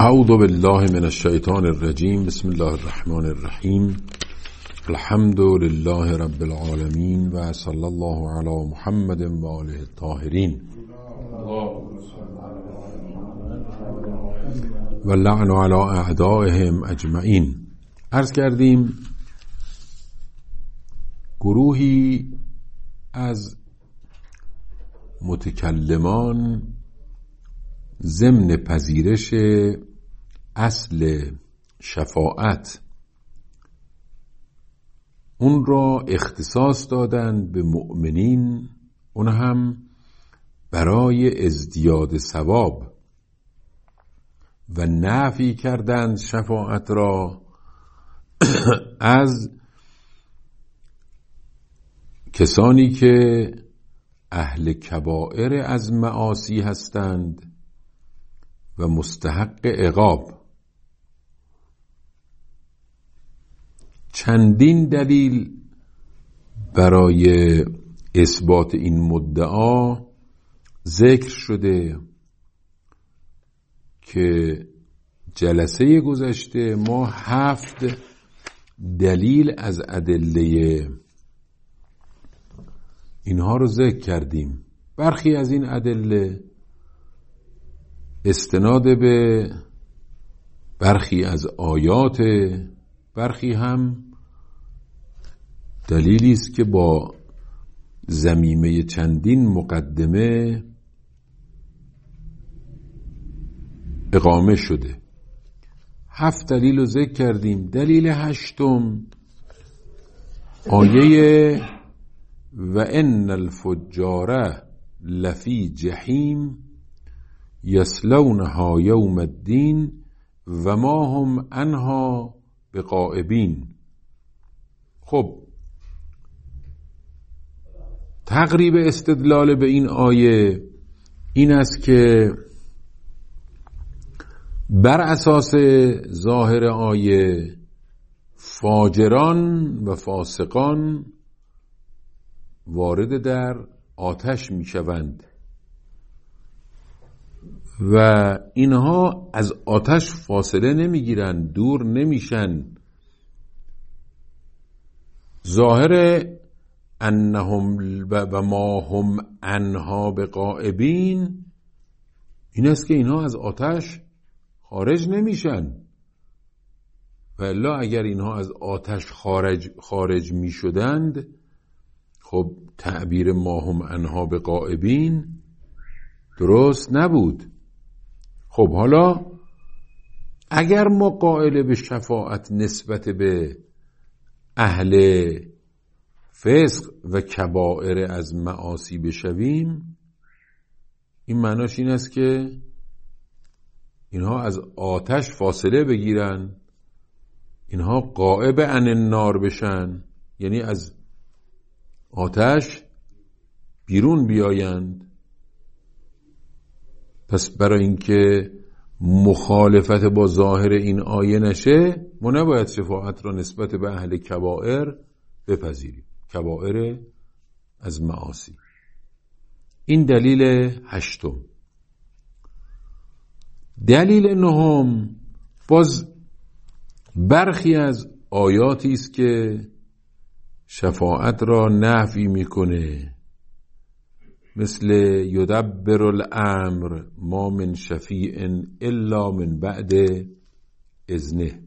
اعوذ بالله من الشیطان الرجیم. بسم الله الرحمن الرحیم. الحمد لله رب العالمین و صلی الله علی محمد و آله الطاهرین و لعن علی اعدائهم اجمعین. عرض کردیم گروهی از متکلمان ضمن پذیرش اصل شفاعت اون را اختصاص دادند به مؤمنین، اون هم برای ازدیاد ثواب، و نفی کردند شفاعت را از کسانی که اهل کبائر از معاصی هستند و مستحق عقاب. چندین دلیل برای اثبات این مدعا ذکر شده که جلسه گذشته ما 7 دلیل از ادله اینها رو ذکر کردیم. برخی از این ادله استناد به برخی از آیات، برخی هم دلیلی است که با ضمیمه چندین مقدمه اقامه شده. 7 دلیل رو ذکر کردیم. دلیل 8 آیه و ان الفجار لفی جحیم یصلونها یوم الدین و ما هم عنها بغائبین. خب تقریب استدلال به این آیه این است که بر اساس ظاهر آیه فاجران و فاسقان وارد در آتش می شوند و اینها از آتش فاصله نمی گیرند، دور نمیشن. ظاهر انهم و ما هم عنها بغائبین این است که اینها از آتش خارج نمیشن، و الا اگر اینها از آتش خارج می شدند خب تعبیر ما هم عنها بغائبین درست نبود. خب حالا اگر ما قائل به شفاعت نسبت به اهل فسق و کبائر از معاصی بشویم، این معناش این است که اینها از آتش فاصله بگیرن، اینها غائب عن النار بشن، یعنی از آتش بیرون بیایند. پس برای اینکه مخالفت با ظاهر این آیه نشه ما نباید شفاعت را نسبت به اهل کبائر بپذیریم، کبائر از معاصی. این دلیل 8. دلیل 9 باز برخی از آیاتی است که شفاعت را نفی میکنه، مثل یدبر الامر ما من شفیع الا من بعد اذنه،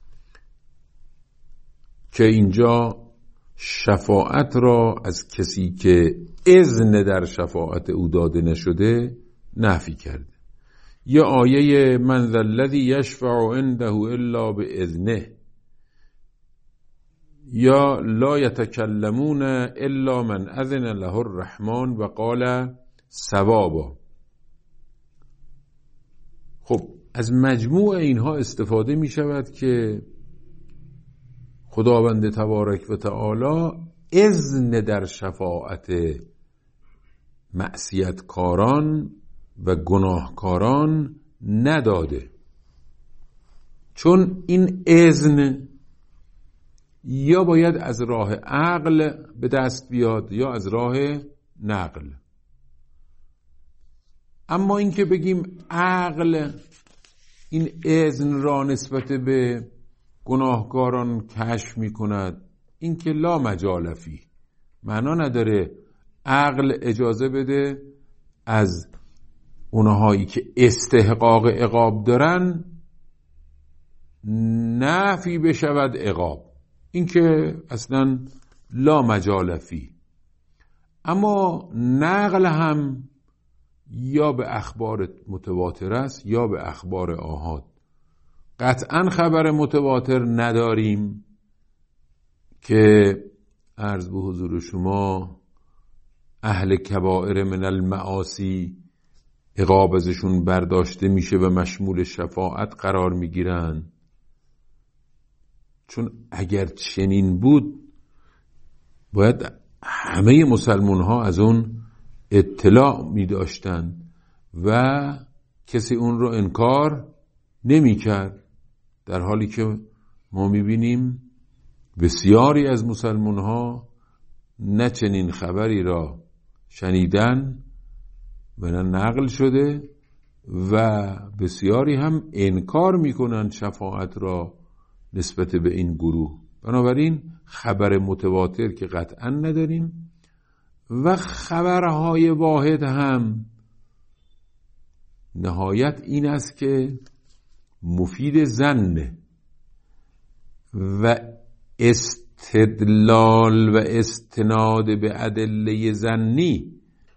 که اینجا شفاعت را از کسی که اذن در شفاعت او داده نشده نفی کرده. یا آیه من ذا الذی یشفع عنده الا باذنه، یا لا یتکلمون الا من اذن له الرحمن و قال صوابا. خب از مجموع اینها استفاده می شود که خداوند تبارک و تعالی اذن در شفاعت معصیتکاران و گناهکاران نداده، چون این اذن یا باید از راه عقل به دست بیاد یا از راه نقل. اما اینکه بگیم عقل این اذن را نسبت به گناهکاران کشف می کند، این که لا مجال فیه، معنا نداره عقل اجازه بده از اونهایی که استحقاق عقاب دارن نفی بشود عقاب، این که اصلا لا مجال فیه. اما نقل هم یا به اخبار متواتر است یا به اخبار آحاد. قطعا خبر متواتر نداریم که عرض به حضور شما اهل کبائر من المعاصی عقاب ازشون برداشته میشه و مشمول شفاعت قرار میگیرن، چون اگر چنین بود باید همه مسلمان ها از اون اطلاع می داشتن و کسی اون رو انکار نمی کرد، در حالی که ما می بینیم بسیاری از مسلمان ها نه چنین خبری را شنیدن و نه نقل شده و بسیاری هم انکار می کنند شفاعت را نسبت به این گروه. بنابراین خبر متواتر که قطعا نداریم و خبرهای واحد هم نهایت این است که مفید ظن و استدلال و استناد به ادله ظنی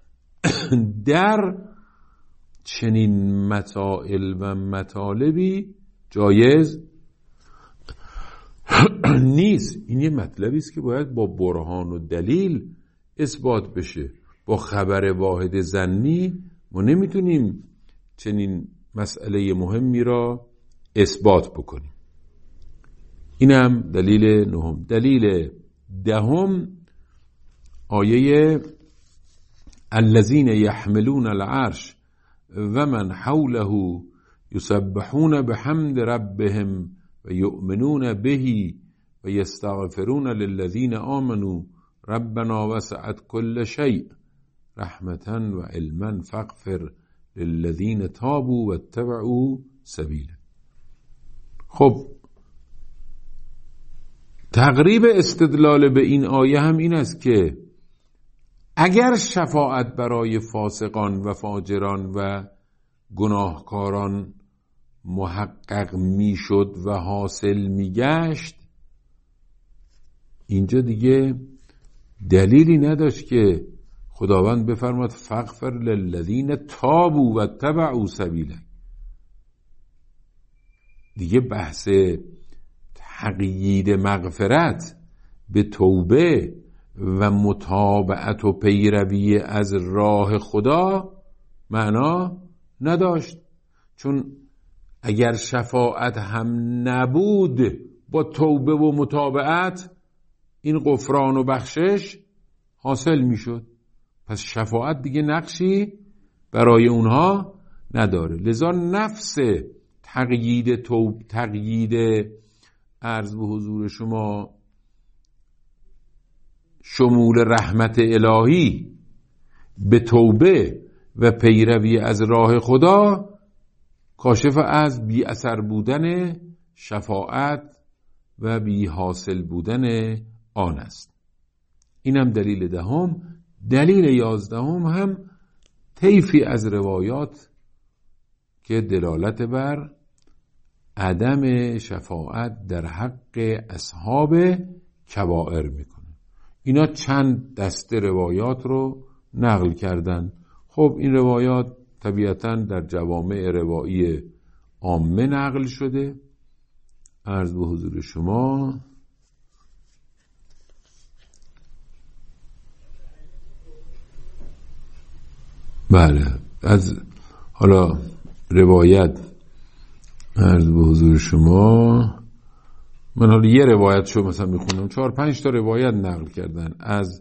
در چنین مسائل و مطالبی جایز نیست. این یه مطلبی است که باید با برهان و دلیل اثبات بشه. با خبر واحد ظنی ما نمیتونیم چنین مسئله مهمی را اثبات بکنیم. اینم دلیل نهم. دلیل دهم آیه الذین یحملون العرش و من حوله یسبحون بحمد ربهم و یؤمنون به و یستغفرون للذین آمنوا ربنا وسعت كل شيء رحمتا و علما فاغفر للذین تابوا واتبعوا سبیله. خب تقریب استدلال به این آیه هم این است که اگر شفاعت برای فاسقان و فاجران و گناهکاران محقق میشد و حاصل میگشت، اینجا دیگه دلیلی نداشت که خداوند بفرماد فاغفر للذین تابوا و اتبعوا سبیلک. دیگه بحث تقیید مغفرت به توبه و متابعت و پیروی از راه خدا معنا نداشت، چون اگر شفاعت هم نبود با توبه و متابعت این غفران و بخشش حاصل میشد. پس شفاعت دیگه نقشی برای اونها نداره. لذا نفس تقیید عرض به حضور شما شمول رحمت الهی به توبه و پیروی از راه خدا کاشف از بی اثر بودن شفاعت و بی حاصل بودن آن است. اینم دلیل دهم. دلیل 11 هم طیفی از روایات که دلالت بر عدم شفاعت در حق اصحاب کبائر میکنه. اینا چند دسته روایات رو نقل کردن. خب این روایات طبیعتاً در جوامع روایی عامه نقل شده. عرض به حضور شما بله از حالا روایت عرض به حضور شما من حالا یه روایت شو مثلا میخونم، 4-5 تا روایت نقل کردن از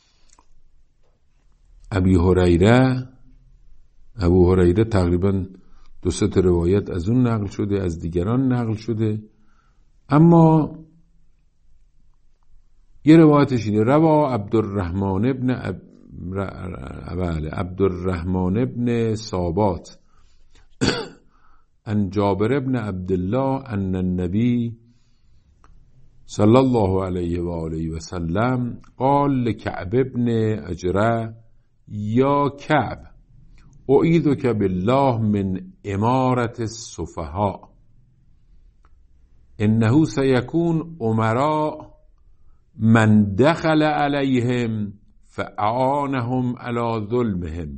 ابو هریره تقریبا 2-3 تا روایت از اون نقل شده، از دیگران نقل شده. اما یه روایتش اینه: روا عبدالرحمن ابن ثابات عن جابر بن عبدالله ان النبی صلی الله علیه و آله و سلم قال لکعب بن عجرة یا کعب اعیذک بالله من امارة السفهاء انه سیکون امراء من دخل علیهم فاعانهم علی ظلمهم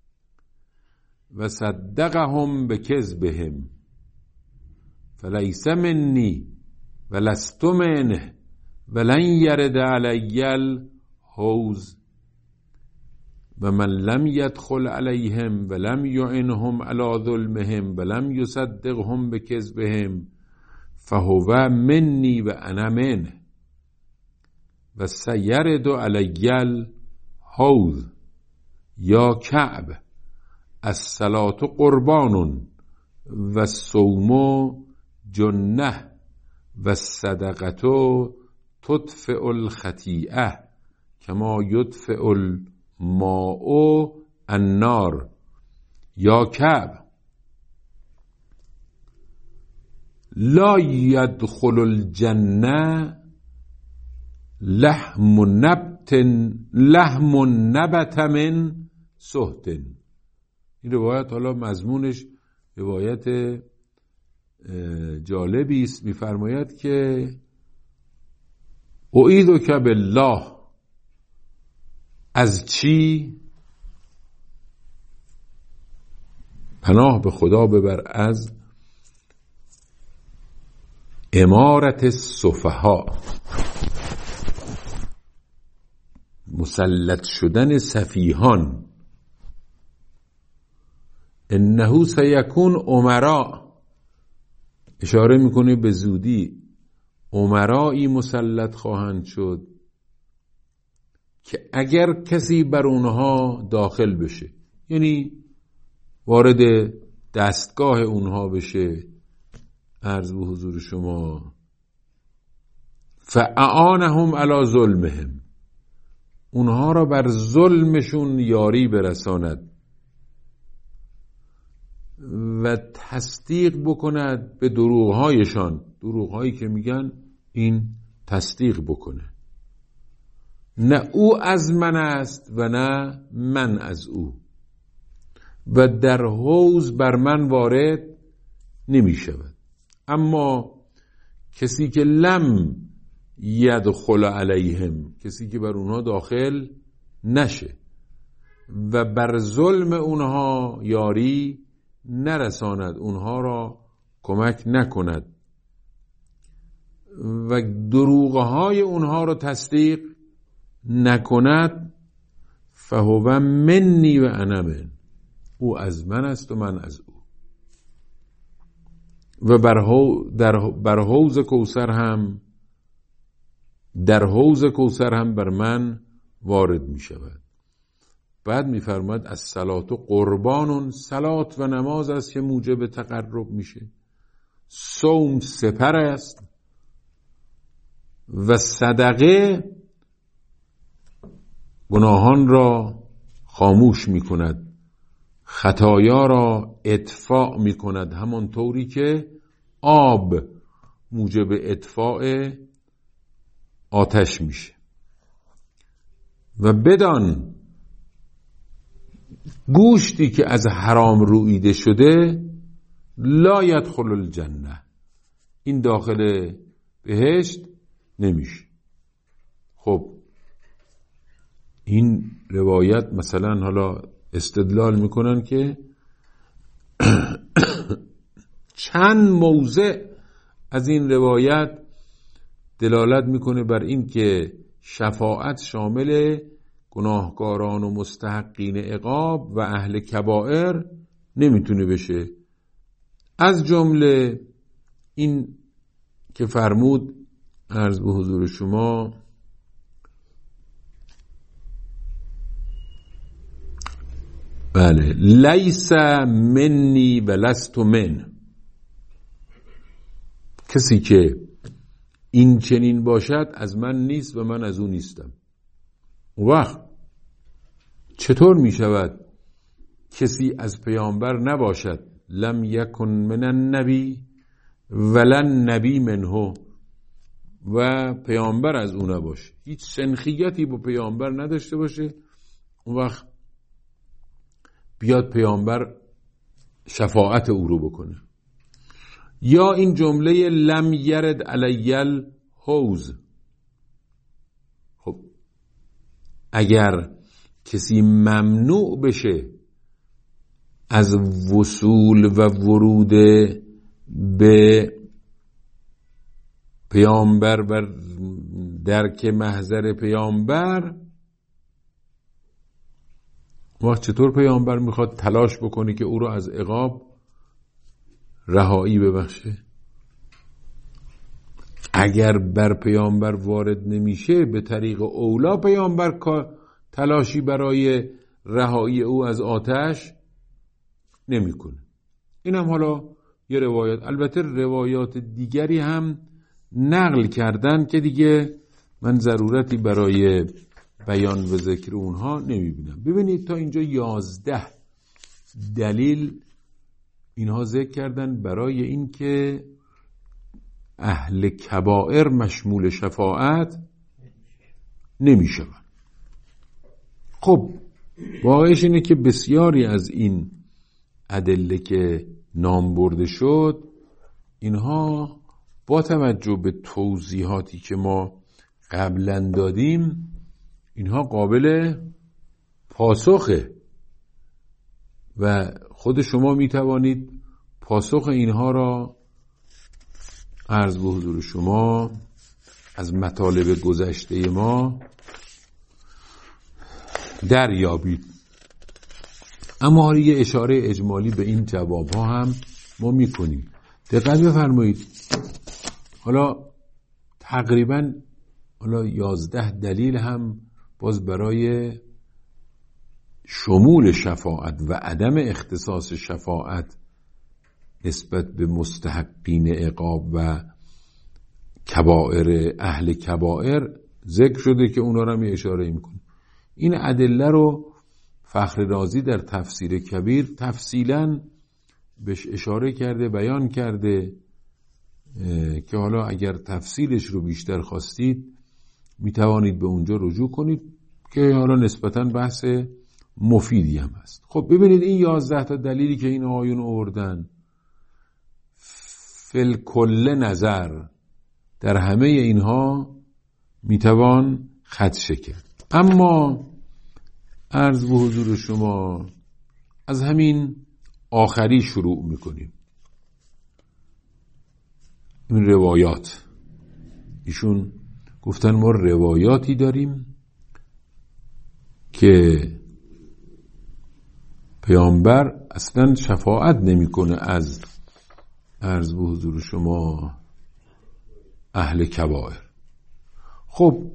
و صدقهم بکذبهم فلیس منی ولست منه ولن یرد علی الحوض و من لم يدخل عليهم ولم يعنهم على ظلمهم ولم يصدقهم بكذبهم فهو مني وأنا منه و سيرد علي الحوض یا کعب الصلاة قربان و الصوم جنة و الصدقة تطفئ الخطیئة کما یطفئ الماء النار یا کعب لا يدخل الجنة لحم نبت من سهت. این روایت حالا مضمونش روایت جالبی است. می‌فرماید که اعیذک بالله، از چی؟ پناه به خدا ببر از امارت السفهاء، مسلط شدن سفیهان. انه سیکون امراء، اشاره میکنه به زودی امرایی مسلط خواهند شد که اگر کسی بر اونها داخل بشه، یعنی وارد دستگاه اونها بشه، عرض به حضور شما فاعانهم علی ظلمهم، اونها را بر ظلمشون یاری برساند و تصدیق بکند به دروغهایشان، دروغهایی که میگن این تصدیق بکنه، نه او از من است و نه من از او، و در حوض بر من وارد نمی شود. اما کسی که لم یدخل علیهم، کسی که بر اونها داخل نشه و بر ظلم اونها یاری نرساند، اونها را کمک نکند و دروغهای اونها را تصدیق نکند، فهو منی و انا من، او از من است و من از او. و بر حوض کوثر هم، در حوض کوثر هم بر من وارد می شود. بعد می فرماید الصلاة قربان، صلات و نماز است که موجب تقرب میشه، صوم سپر است و صدقه گناهان را خاموش می کند، خطایا را اطفاء می کند، همون طوری که آب موجب اطفاء آتش میشه. و بدان گوشتی که از حرام رویده شده لا يدخل الجنه، این داخل بهشت نمیشه. خب این روایت مثلا حالا استدلال میکنن که چند موضع از این روایت دلالت میکنه بر این که شفاعت شامل گناهکاران و مستحقین عقاب و اهل کبائر نمیتونه بشه. از جمله این که فرمود، عرض به حضور شما، بله، لیس منی و لست من، کسی که این چنین باشد از من نیست و من از او نیستم. اون وقت چطور می شود کسی از پیامبر نباشد لم یکن من النبی ولن نبی منه، و پیامبر از اون نباشه، هیچ سنخیتی با پیامبر نداشته باشه، اون وقت بیاد پیامبر شفاعت او رو بکنه. یا این جمله لم یرد علی الحوض، خب اگر کسی ممنوع بشه از وصول و ورود به پیامبر و درک محضر پیامبر، وقت چطور پیامبر میخواد تلاش بکنه که او رو از عقاب رهایی ببخشه؟ اگر بر پیامبر وارد نمیشه، به طریق اولا پیامبر تلاشی برای رهایی او از آتش نمیکنه. این هم حالا یه روایت، البته روایات دیگری هم نقل کردن که دیگه من ضرورتی برای بیان و ذکر اونها نمیبینم. ببینید تا اینجا 11 دلیل اینها ذکر کردن برای این که اهل کبائر مشمول شفاعت نمیشون. خب واقعش اینه که بسیاری از این ادله که نام برده شد، اینها با توجه به توضیحاتی که ما قبلا دادیم، اینها قابل پاسخه و خود شما می توانید پاسخ اینها را عرض به حضور شما از مطالب گذشته ما دریابید. اما حالا یه اشاره اجمالی به این جواب ها هم ما می کنیم. دقت بفرمایید، حالا تقریبا 11 دلیل هم باز برای شمول شفاعت و عدم اختصاص شفاعت نسبت به مستحقین عقاب و کبائر اهل کبائر ذکر شده که اونا رو هم اشاره میکنیم. این ادله رو فخر رازی در تفسیر کبیر تفصیلاً بهش اشاره کرده، بیان کرده که حالا اگر تفصیلش رو بیشتر خواستید میتوانید به اونجا رجوع کنید که حالا نسبتاً بحث مفیدی هم هست. خب ببینید این 11 تا دلیلی که این آیون آوردن فل کل نظر، در همه اینها میتوان خدشه کرد. اما عرض به حضور شما از همین آخری شروع میکنیم. این روایات، ایشون گفتن ما روایاتی داریم که پیامبر اصلا شفاعت نمیکنه از عرض به حضور شما اهل کبائر. خب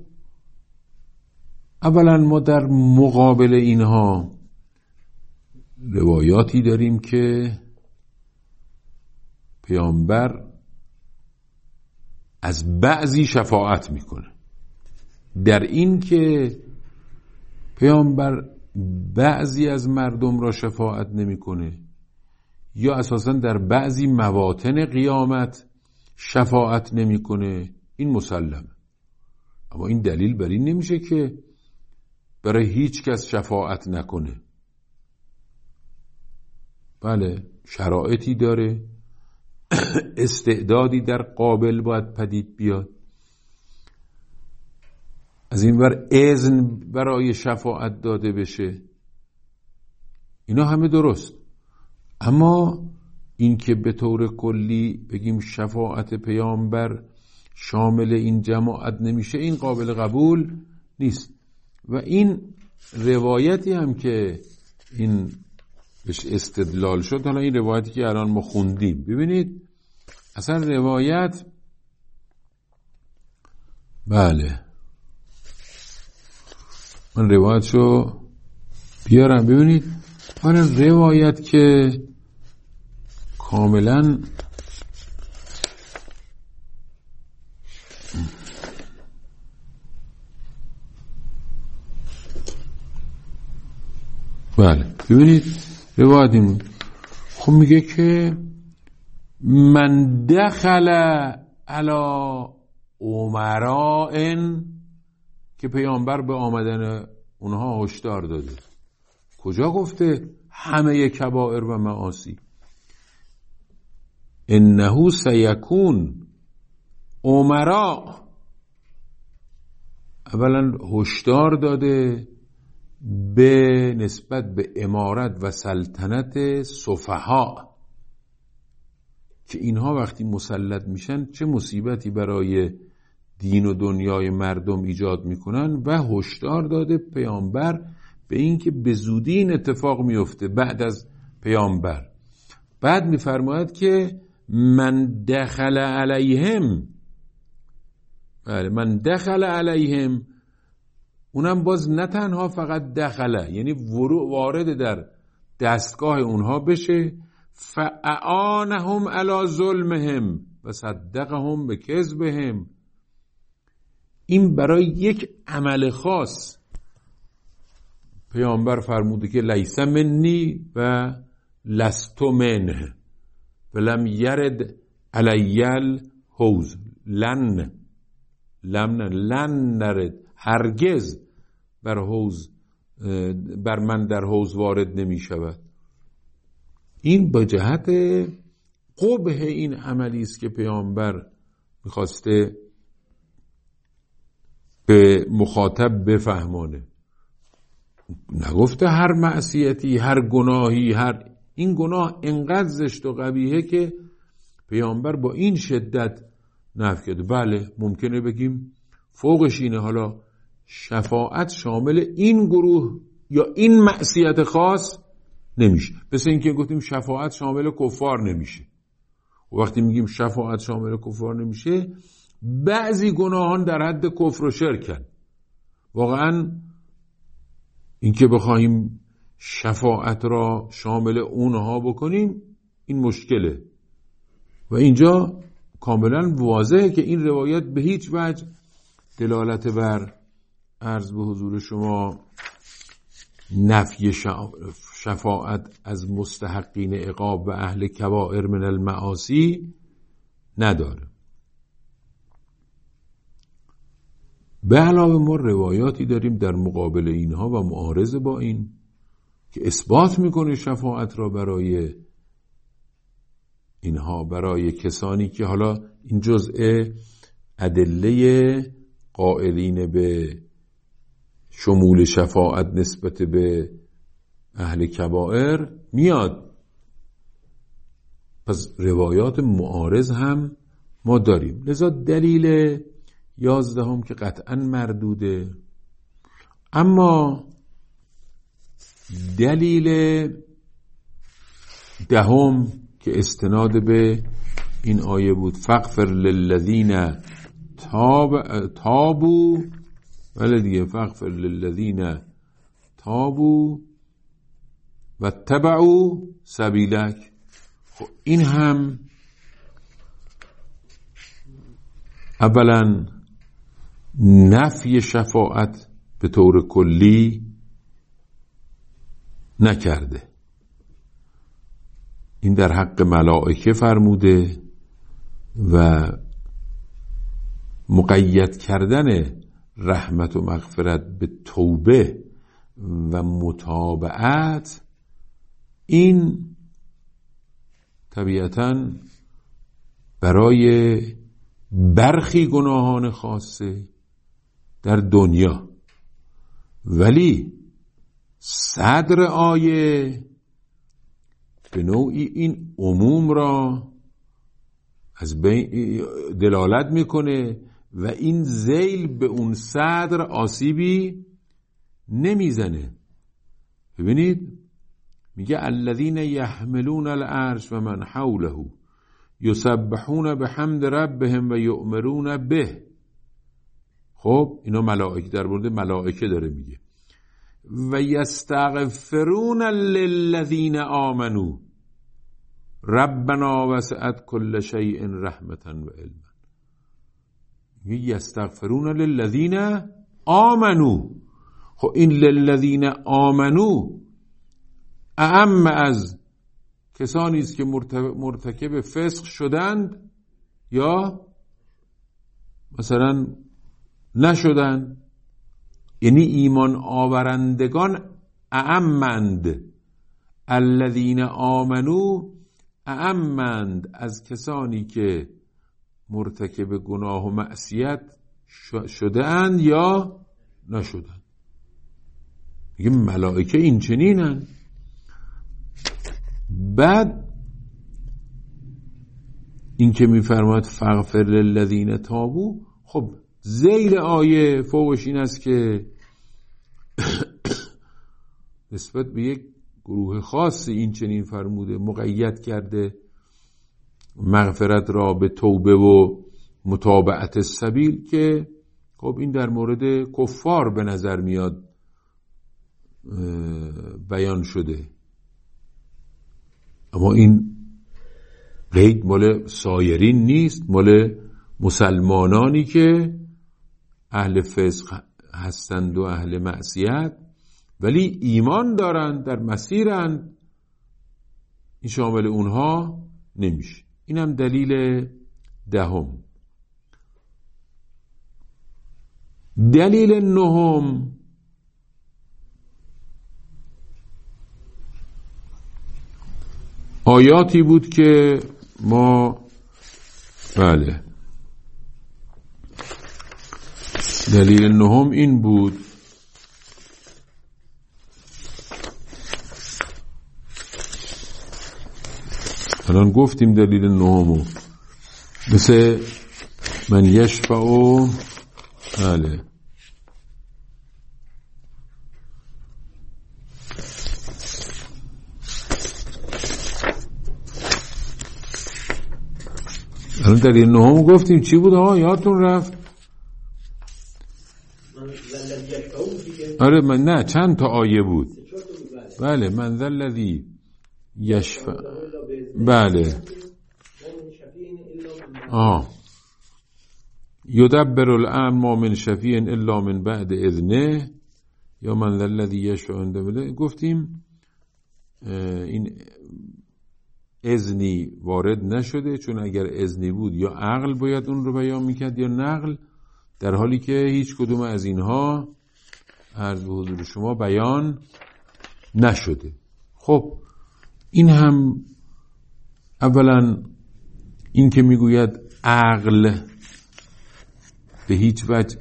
اولا ما در مقابل اینها روایاتی داریم که پیامبر از بعضی شفاعت میکنه. در این که پیامبر بعضی از مردم را شفاعت نمیکنه یا اساساً در بعضی مواطن قیامت شفاعت نمیکنه، این مسلمه. اما این دلیل بر این نمیشه که برای هیچ کس شفاعت نکنه. بله شرایطی داره، استعدادی در قابل باید پدید بیاد، از این ور اذن برای شفاعت داده بشه، اینا همه درست. اما این که به طور کلی بگیم شفاعت پیامبر شامل این جماعت نمیشه، این قابل قبول نیست. و این روایتی هم که این بهش استدلال شد، حالا این روایتی که الان ما خوندیم، ببینید اصلا روایت، بله من روایتشو بیارم ببینید، حالا روایت که کاملا بله ببینید روایت این خب میگه که من دخل علی امراء، که پیامبر به آمدن اونها هشدار داده. کجا گفته همه کبائر و معاصی؟ انه سیکون امراء، اولا هشدار داده به نسبت به امارت و سلطنت سفها، که اینها وقتی مسلط میشن چه مصیبتی برای دین و دنیای مردم ایجاد میکنن، و هشدار داده پیامبر به این که به زودی این اتفاق میفته بعد از پیامبر. بعد میفرماید که من دخل علیهم، بله من دخل علیهم، اونم باز نه تنها فقط دخله، یعنی وارد در دستگاه اونها بشه، فاعانهم علی ظلمهم و صدقهم بکذبهم. این برای یک عمل خاص پیامبر فرموده که لیس منی و لست منه ولم یرد علی الحوض، لن نرد، هرگز بر من در حوض وارد نمی شود. این با جهت قبح این عملی است که پیامبر میخواسته به مخاطب بفهمانه. نگفته هر معصیتی، هر گناهی، این گناه انقدر زشت و قبیحه که پیامبر با این شدت نفی کرده. بله ممکنه بگیم فوقش اینه، حالا شفاعت شامل این گروه یا این معصیت خاص نمیشه، مثل اینکه گفتیم شفاعت شامل کفار نمیشه. و وقتی میگیم شفاعت شامل کفار نمیشه، بعضی گناهان در حد کفر و شرکن. واقعا اینکه بخوایم شفاعت را شامل اونها بکنیم این مشکله، و اینجا کاملا واضحه که این روایت به هیچ وجه دلالت بر عرض به حضور شما نفی شفاعت از مستحقین عقاب و اهل کبائر من المعاصی نداره. به علاوه ما روایاتی داریم در مقابل اینها و معارضه با این که اثبات میکنه شفاعت را برای اینها، برای کسانی که حالا این جزء ادله قائلین به شمول شفاعت نسبت به اهل کبائر میاد. پس روایات معارض هم ما داریم. لذا دلیل 11 که قطعا مردوده. اما دلیل 10 که استناد به این آیه بود، فاغفر للذین تابوا، ولی دیگه فاغفر للذین تابوا و اتبعوا سبیلک. این هم اولا نفی شفاعت به طور کلی نکرده، این در حق ملائکه فرموده، و مقید کردن رحمت و مغفرت به توبه و متابعت، این طبیعتاً برای برخی گناهان خاصه در دنیا، ولی صدر آیه به نوعی این عموم را از بین دلالت میکنه و این ذیل به اون صدر آسیبی نمیزنه. ببینید میگه الذین یحملون العرش و من حوله یسبحون بحمد ربهم و یؤمرون به. خب اینا ملائکه، در مورد ملائکه داره میگه. و یستغفرون للذین آمنوا ربنا وسعت كل شیء رحمتا و علما. یستغفرون للذین آمنوا. خب این للذین آمنوا اعم از کسانی است که مرتکب فسق شدند یا مثلا نشدند. یعنی ایمان آورندگان اعمند، الذین آمنو اعمند از کسانی که مرتکب گناه و معصیت شده اند یا نشدند. میگه ملائکه این چنینند. بعد این که میفرماد فغفر للذین تابوا، خب ذیل آیه فوقش این است که نسبت به یک گروه خاصی این چنین فرموده، مقید کرده مغفرت را به توبه و متابعت السبیل، که خب این در مورد کفار به نظر میاد بیان شده. اما این قید مال سایرین نیست، مال مسلمانانی که اهل فسق هستند و اهل معصیت ولی ایمان دارند، در مسیرند، این شامل اونها نمیشه. اینم دلیل دهم. دلیل نهم آیاتی بود که ما دلیل نهم این بود الان گفتیم دلیل نهمو، مثل من یشفعو الان دلیل نهمو گفتیم چی بود؟ یادتون رفت؟ آره من نه چند تا آیه بود. بله من ذا الذی یشفع، بله یدبر الامر ما من شفیع الا من بعد اذنه، یا من ذا الذی یشفع عنده بده. گفتیم این اذنی وارد نشده، چون اگر اذنی بود یا عقل باید اون رو بیان میکرد یا نقل، در حالی که هیچ کدوم از اینها عرض به حضور شما بیان نشده. خب این هم اولا این که میگوید عقل به هیچ وجه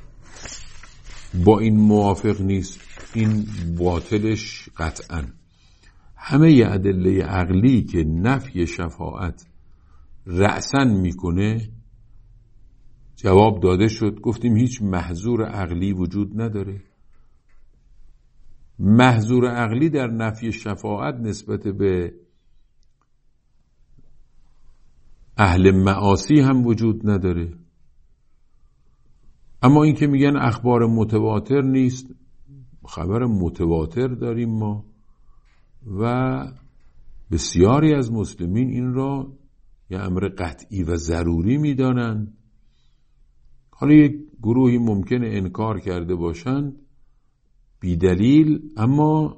با این موافق نیست، این باطلش قطعا. همه ادله عقلی که نفی شفاعت رأساً میکنه جواب داده شد. گفتیم هیچ محظور عقلی وجود نداره. محظور عقلی در نفی شفاعت نسبت به اهل معاصی هم وجود نداره. اما این که میگن اخبار متواتر نیست، خبر متواتر داریم ما و بسیاری از مسلمین این را یه امر قطعی و ضروری میدانند. حالا یک گروهی ممکنه انکار کرده باشند بی دلیل، اما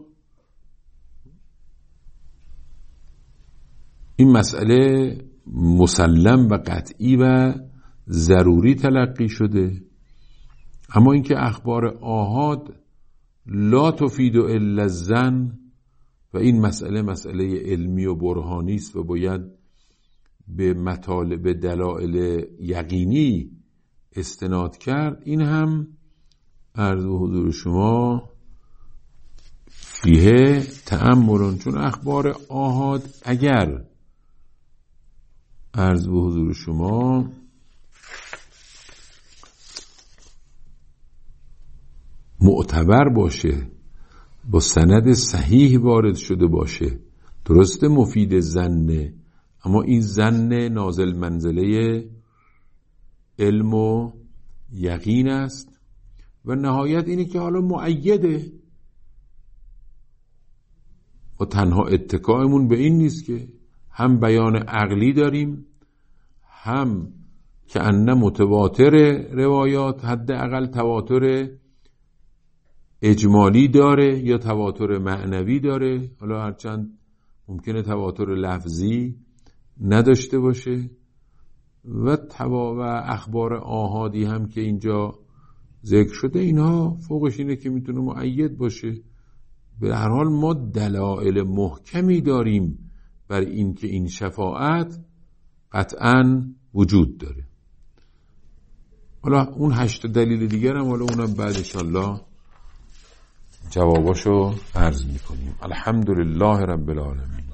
این مسئله مسلم و قطعی و ضروری تلقی شده. اما اینکه اخبار آحاد لا تفید الا الظن و این مسئله مسئله علمی و برهانی است و باید به مطالب دلایل یقینی استناد کرد، این هم عرض به حضور شما فیه تأمل، چون اخبار آحاد اگر عرض به حضور شما معتبر باشه، با سند صحیح وارد شده باشه، درسته مفید ظنه، اما این ظن نازل منزله علم و یقین است و نهایت اینه که حالا مؤیده و تنها اتکایمون به این نیست که هم بیان عقلی داریم، هم که انه متواتر روایات، حداقل تواتر اجمالی داره یا تواتر معنوی داره. حالا هرچند ممکنه تواتر لفظی نداشته باشه و اخبار آحادی هم که اینجا ذکر شده اینها فوقش اینه که میتونه مؤید باشه. به هر حال ما دلایل محکمی داریم بر این که این شفاعت قطعاً وجود داره. حالا اون 8 دلیل دیگر هم حالا اونم بعد انشالله جواباشو عرض میکنیم. الحمدلله رب العالمین.